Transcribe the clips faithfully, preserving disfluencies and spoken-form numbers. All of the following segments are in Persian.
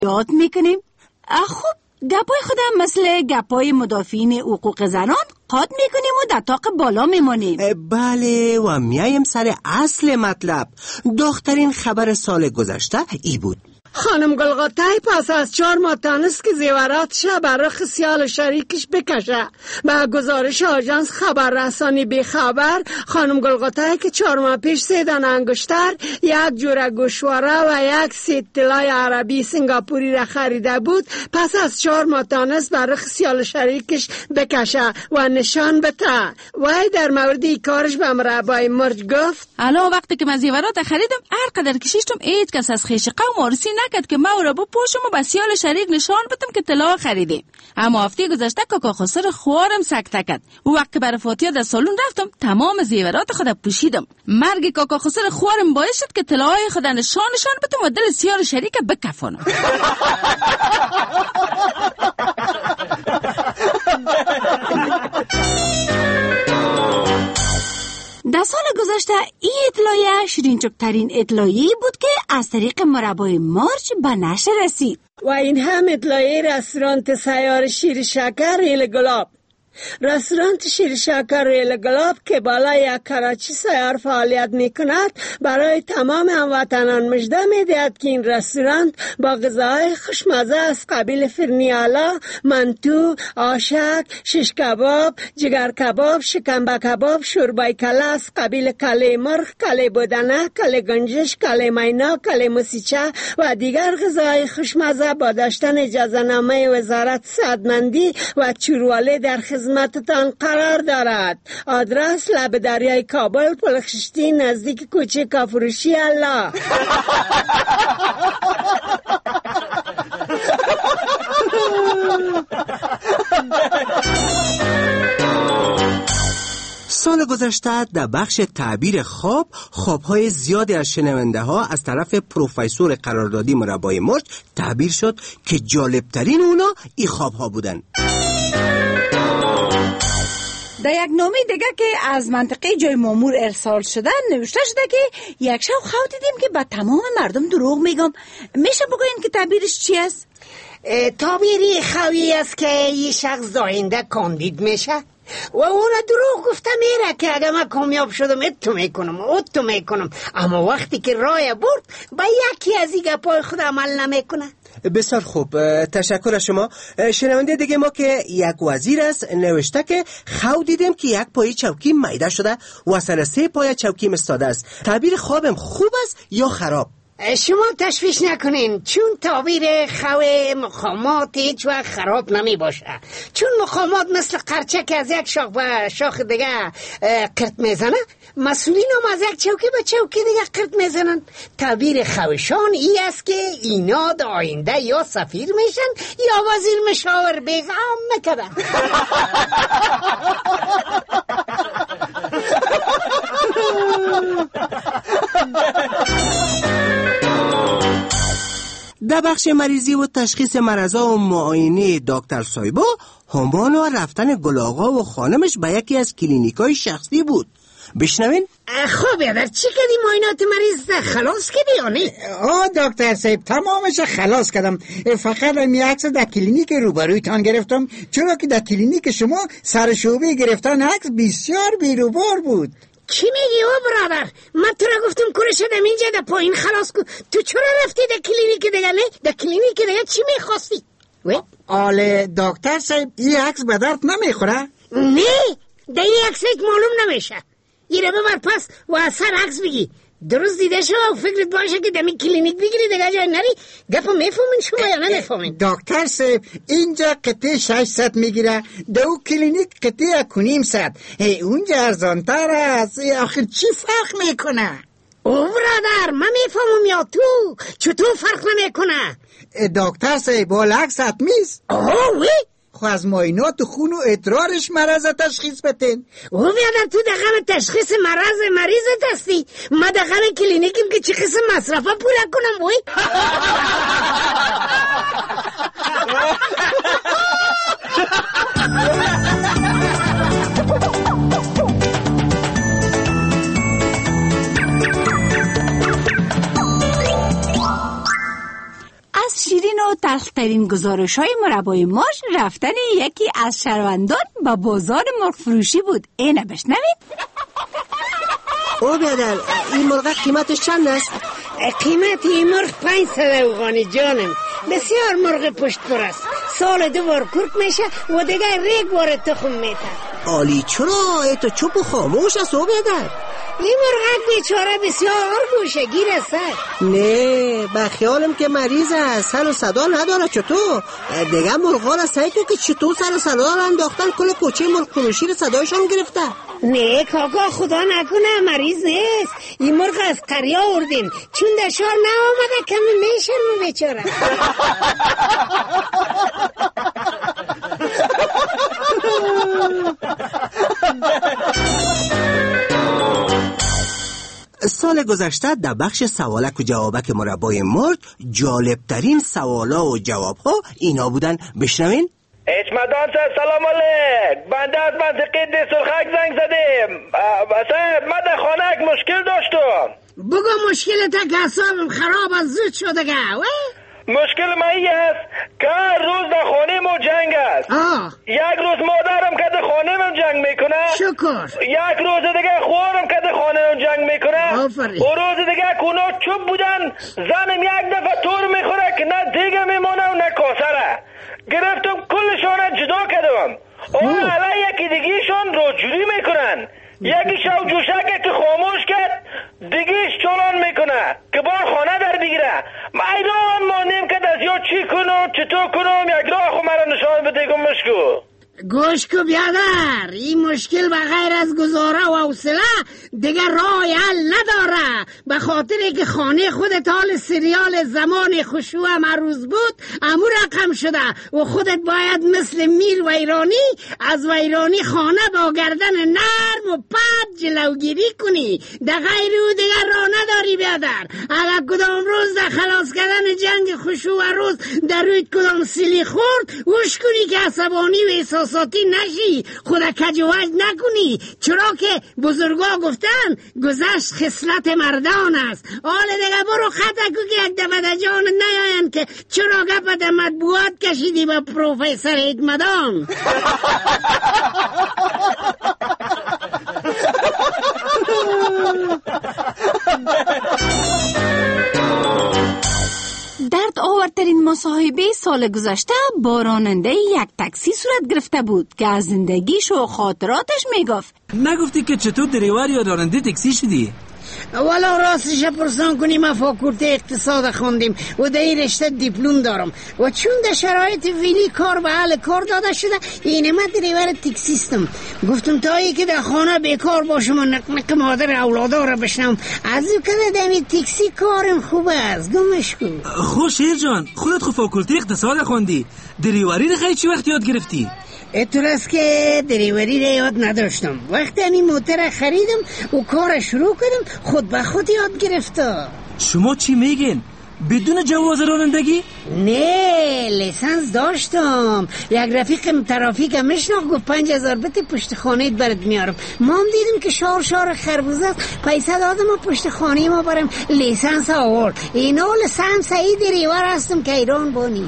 یاد میکنیم. خب گپای خودم مثل گپای مدافعین حقوق زنان قاد میکنیم و در طاق بالا میمانیم. بله و میایم سر اصل مطلب. دخترین خبر سال گذشته ای بود. خانم گلغاتای پس از چهار ماه تانست که زیوراتش بر رخ سیال شریکش بکشه. با گزارش آژانس خبررسانی بی خبر، خانم گلغاتای که چهار ماه پیش سه دانه انگشتر، یک جوره گوشواره و یک سیت طلای عربی سنگاپوری را خریده بود، پس از چهار ماه تانست بر رخ سیال شریکش بکشه و نشان بده. وای در مورد این کارش به مربای مرج گفت الان وقتی که من زیورات خریدم هر قدر کشیشتم هیچ کس از خیش قوم آرسی نکرد که ما را با پوشم و بسیال شریک نشان بدم که طلا خریدیم. اما هفته گذشته کاکا خسر خوارم سکته کرد. او وقت که برای فاتحه در سالن رفتم تمام زیورات خود پوشیدم. مرگ کاکا خسر خوارم باعث شد که طلاهای خود نشان نشان بدم و دل سیار شریک بکفانم. در سال گذشته این اطلاعیه شیرین‌چوب‌ترین اطلاعیه بود که از طریق مربای مارچ به نشر رسید. و این هم اطلاعیه رستوران سیار شیر شکر ریل گلاب. رستوران شیر شکر ریل گلاب که بالای یک کراچی سیار فعالیت میکند برای تمام هموطنان مژده میدهد که این رستوران با غذاهای خوشمزه از قبیل فرنیالا، منتو، آشک، شش کباب، جگر کباب، شکمبه کباب، شوربای کله از قبیل کله مرغ، کله بودنه، کله گنجش، کله مینا، کله موسیچه و دیگر غذاهای خوشمزه با داشتن اجازه‌نامه وزارت صحتمندی و چورواله در خدمتتان قرار دارد. آدرس لب دریای کابل، پلخشتی نزدیک کوچه کافروشی الله. سال گذشته در بخش تعبیر خواب، خوابهای زیادی از شنونده ها از طرف پروفسور قراردادی مربای مرج تعبیر شد که جالبترین اونا این خوابها بودن. در یک نامه دیگه که از منطقه جای مامور ارسال شده نوشته شده که یک شب خواب دیدیم که به تمام مردم دروغ میگم. میشه بگوین که تعبیرش چی است؟ تعبیری خوابی است که یه شخص آینده کاندید میشه و اون دروغ گفته میره که اگه من کامیاب شدم اتو میکنم اتو میکنم، اما وقتی که رای برد با یکی از این گپای خود عمل نمیکنه. بسیار خوب، تشکر از شما. شنونده دیگه ما که یک وزیر است نوشته که خواب دیدم که یک پای چوکی میده شده و سر سه پای چوکی استاده است. تعبیر خوابم خوب است یا خراب؟ شما تشویش نکنین، چون تعبیر خواب مخامات هیچ وقت خراب نمی باشه، چون مخامات مثل قرچه که از یک شاخ به شاخ دیگه قرط میزنه، مسئولین هم از یک چوکی به چوکی دیگه قرط میزنن. تعبیر خوشان ای است که اینا در آینده یا سفیر میشن یا وزیر مشاور بیغم میکنن. در بخش مریضی و تشخیص مرضا و معاینه دکتر سایبا، همانا رفتن گلاغا و خانمش به یکی از کلینیکای شخصی بود. بشنوین؟ خب یادر چی کردی معاینات مریض خلاص کردی یا نه؟ آه دکتر صاحب تمامش خلاص کردم، فقط می عکس در کلینیک روبرویتان گرفتم، چرا که در کلینیک شما سر شعبه گرفتن عکس بسیار بیروبار بود. چی میگی او برادر؟ من تو را گفتم کره شدم اینجا در پایین خلاص کن، تو چرا رفتی در کلینیک دیگه؟ نه در کلینیک دیگه چی میخواستی؟ آله دکتر صاحب این عکس به درد نمیخوره؟ نه در این عکس هیچ معلوم نمیشه. یه رو ببر پس و از سر عکس بگی درست دیده شو و فکرت باشه که دمی کلینیک بگیری دیگه جای نری. گپا میفهمین شما یا نه نفهمین؟ دکتر صاحب اینجا قطعه ششصد میگیره، دو کلینیک قطعه کنیم صد، اونجا ارزانتر است. آخر چی فرق میکنه؟ او برادر من میفهمم یا تو چطور فرق نمیکنه؟ دکتر صاحب بال عکس حتمیست. آه وی؟ خو از معاینات خون و ادرارش مرض تشخیص بتین. او بیادر تو در غم تشخیص مرض مریضت هستی، ما در غم کلینیکیم که چی قسم مصرفه پوره کنم وی؟ از شیرین و تلخترین گزارش های مربای ماش رفتن یکی از شهروندان با بازار مرغ فروشی بود. اینه بشنوید. او بیادر، این مرغ قیمتش چند است؟ قیمت این مرغ پنج صد افغانی جانم. بسیار مرغ پشت پر است. سال دو بار کرک میشه و دیگه ریگ بار تخم میته. عالی، چرا ای تو چوب و خاموش است او بیادر؟ این مرغ بیچاره بسیار گوشه گیر است. نه، با خیالم که مریض است، سر و صدا نداره. چطور دیگه مرغا را سعی تو که چطور سر و صدا را انداختن، کل کوچه مرغ فروشی را صدایشان گرفته. نه کاکا، خدا نکنه مریض نیست. این مرغ از قریه آوردیم، چون دشار نآمده کمی میشرمه بیچاره. سال گذشته در بخش سوالک و جوابک مربای مرغ جالبترین سوالا و جوابها اینا بودن. بشنوین. اچمدان صاحب سلام علیک. بنده از منطقه دیسرخک زنگ زدیم. صاحب من در خانه یک مشکل داشتم. بگو مشکلت که حسابم خراب از زود شده گه. مشکل ما ای است که روز در خانه ما جنگ است. آه. یک روز مادرم که در خانه من جنگ میکنه، شکر. یک روز دیگه خوارم که در خانه من جنگ میکنه، آفرین. و روز دیگه کونا چوب بودن، زنم یک دفعه طور میخوره که نه دیگه میمونه و نه کاسره. گرفتم کلشان جدا کردم. او علی یکی دیگیشان رو جوری میکنن، یکی شو جوشکه که خاموش کرد، دیگیش چالان میکنه که بار خانه در بگیره. ایران مانیم که از یا چی کنم چطور کنم، یک راه خو مرا نشان بده گم مشکو. گوش کو بیادر، این مشکل بغیر از گزاره و حوصله دیگه راه حل نداره. به خاطر که خانه خودت حال سریال زمان خشوع مروز بود امو رقم شده و خودت باید مثل میر ویرانی از ویرانی خانه با گردن نرم و پد جلوگیری کنی. ده غیر او دیگه راه نداری بیادر. اگر کدام روز در خلاص کردن جنگ خشوع روز در روی کدام سیلی خورد وش کنی که عصبانی و احساساتی نشی، خدا کجوج نکنی، چرا که بزرگا گفتن گذشت خصلت مردان است. حال دیگه برو خطا کو که یک دفعه در جان نیاین که چرا گپت مطبوعات کشیدی با پروفیسر اچمدان. درد آورترین مصاحبه سال گذشته با راننده یک تاکسی صورت گرفته بود که از زندگیش و خاطراتش میگفت. نگفتی که چطور دریور یا راننده تاکسی شدی؟ والا راستش پرسان کنی ما فاکولته اقتصاد خوندیم و در این رشته دیپلم دارم و چون در شرایط ویلی کار به حال کار داده شده این من دریور تاکسیستم. گفتم تا ای که در خانه بیکار باشم و نقنق مادر اولادا را بشنم از او که در این تاکسی کارم خوبه است. گمش کن. خوش شیر جان، خودت خو فاکولته اقتصاد خوندی، دریوری رو خیلی چی وقت یاد گرفتی؟ اتول است که دریوری را یاد نداشتم. وقتی این موتر خریدم و کار شروع کردم خود به خود یاد گرفته. شما چی میگین؟ بدون جواز رانندگی؟ نه، لیسانس داشتم. یک رفیقم ترافیک مشناخت گفت پنج هزار بده پشت خانه برات میارم. ما هم دیدیم که شار شار خربوزه است، پیسه دادم و پشت خانه ما برم لیسانس آورد. اینا لیسانس سعید دریور هستم که ایران بانی.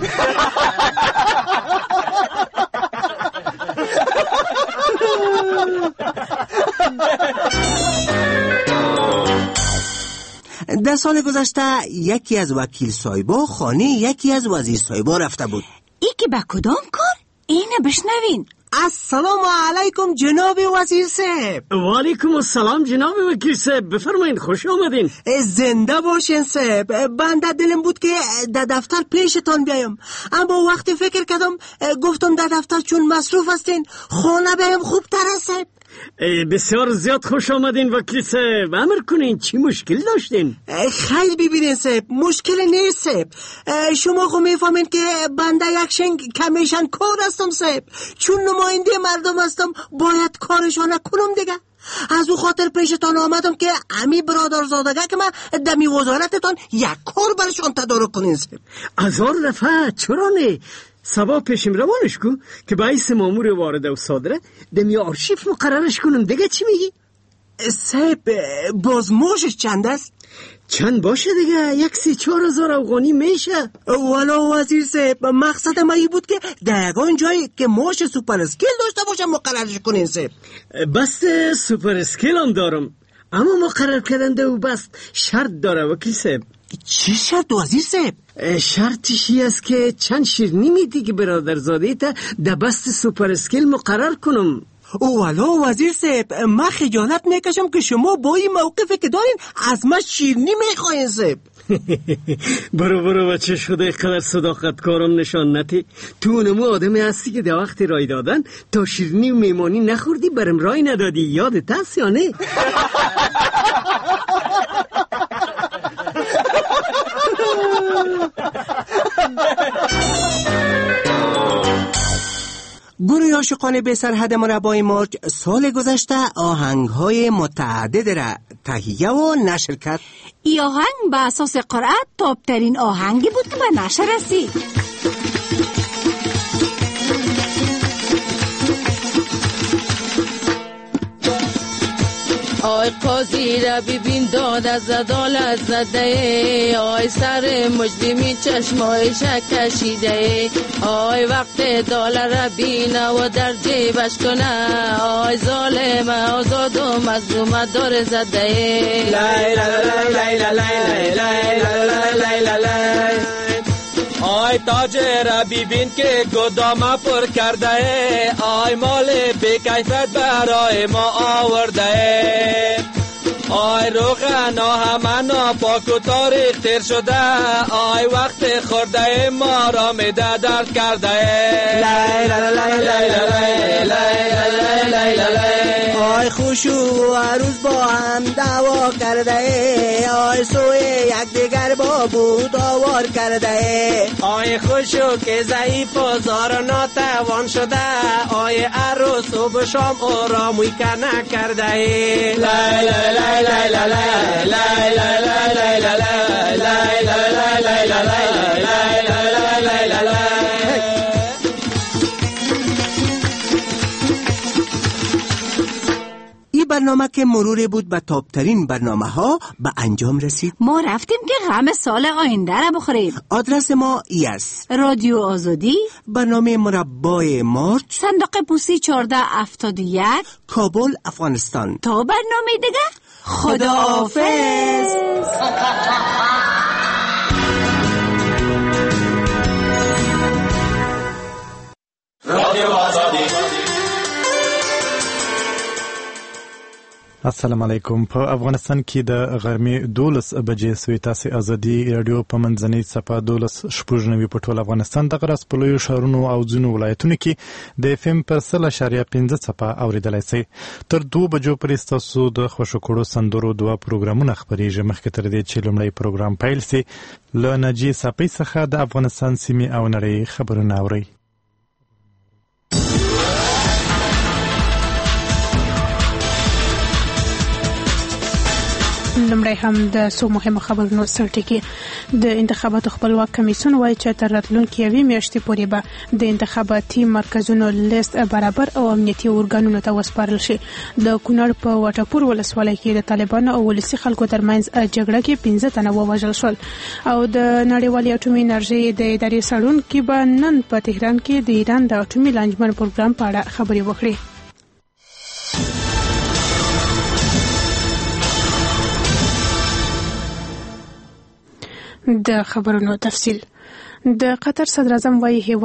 در سال گذشته یکی از وکیل صاحبا خانه یکی از وزیر صاحبا رفته بود. ای که با کدام کار؟ اینه بشنوین. السلام علیکم جناب وزیر صاحب. و علیکم السلام جناب وکیل صاحب، بفرمایید، خوش آمدین. زنده باشین صاحب. بنده دلم بود که در دفتر پیشتان بیایم، اما وقتی فکر کردم گفتم در دفتر چون مصروف هستین خانه بیایم خوب تر است صاحب. بسیار زیاد خوش آمدین وکیل صاحب. امر کنین، چی مشکل داشتین؟ خیلی ببینین صاحب، مشکل نیست صاحب. شما خو میفهمین که بنده یک شنگ کمیشن کار هستم صاحب، چون نماینده مردم هستم باید کارشان کنم دیگه. از او خاطر پیشتان آمدم که امی برادرزادگه که من دمی وزارتتان یک کار برشان تدارک کنین صاحب. هزار دفعه، چرا نه؟ سبا پیشم روانش کن که باعث مامور وارده و صادره دمی آرشیف مقررش کنم دیگه. چی میگی؟ صاحب باز موشش چند است؟ چند باشه دیگه، یک سی چهار هزار افغانی میشه. والا وزیر صاحب مقصد ما این بود که دقیقا جایی که موش سوپر اسکیل داشته باشم مقررش کنین صاحب. بس سوپر اسکیل هم دارم، اما مقرر کردنده و بس شرط داره وکیل صاحب. چی شرط وزیر صاحب؟ شرطشی است که چند شیرنی میدی که برادرزاده تا ده بست سوپر اسکیل مقرر کنم. والا وزیر صاحب من خجالت میکشم که شما با این موقفی که دارین از من شیرنی میخواین صاحب. برو برو بچه شده قدر صداقت کارم نشان نتی. تو اونمو آدمی هستی که در وقت رای دادن تا شیرنی و میمانی نخوردی برم رای ندادی، یادت هست یا نه؟ گروه عاشقان به سرحد مربای مرج سال گذشته آهنگ‌های متعدد را تهیه و نشر کرد. ای آهنگ به اساس قرائت تاپترین آهنگی بود که به نشر رسید. آی قاضی را ببین داد از عدالت زده، آی سر مجرمی چشمایش کشیده، آی وقت دلار را بینه و در جیبش کنه، آی ظالم آزاد و مظلوم دار زده. لای لای لای لای لای لای لای لای. آی تاجر را ببین که گدامه پر کرده، آی مال بی‌کیفیت برای ما آورده، آی روغن همه ناپاک و تاریخ تیر شده، آی وقت خورده ما را میده درد کرده. لای لای لای لای لای لای لای لای. آی خوشو عروس با هم دعوا کرده، آی سوی یک دیگر با بود آوار کرده، آی خوشو که ضعیف و زار ناتوان شده، آی عروس و به شام او را میکنه کرده. لای لای لای لای لای لای لای لای لای لای لای لای لای لای لای. این برنامه که مروری بود به تاپترین برنامه ها به انجام رسید. ما رفتیم که غم سال آینده را بخوریم. آدرس ما ای است: رادیو آزادی، برنامه مربای مارچ، صندوق پستی چهارده هفتاد و یک، کابل، افغانستان. تا برنامه دیگه خداحافظ. رادیو آزادی. السلام علیکم. په افغانستان کې د غرمې دولس بجې سوی تاسې ازادي رادیو په منځنۍ څپه دولس شپږ نوي په ټول افغانستان دغه راز په لویو ښارونو او ځینو ولایتونو کې د اف ام پر سل اشاریه پنځه څپه اورېدلی سئ. تر دوو بجو پورې ستاسو د خوښو کړو سندرو دوه پروګرامونه خپرېږي. مخکې تر دې چې لومړی پروګرام پیل سي، له ناجیې ساپۍ څخه د افغانستان سیمې او نړۍ خبرونه اورئ. لمړی هم د څو مهمو خبرونو سرټکی. د انتخاباتو خپلواک کمیسیون وایي چې تر راتلونکي یوې میاشتې پورې به د انتخاباتي مرکزونو لیست برابر او امنیتي ارګانونو ته وسپارل شي. د کونړ په وټپور ولسوالۍ کې د طالبانو او ولسي خلکو ترمنځ جګړه کې پنځه تنه ووژل شول. او د نړیوالې اټومي انرژي د ادارې سړونکي به نن په تهران کې د ایران د اټومي لانجمن پروګرام په اړه خبرې وکړي. د خبرونو تفصیل. د قطر صدر اعظم وایي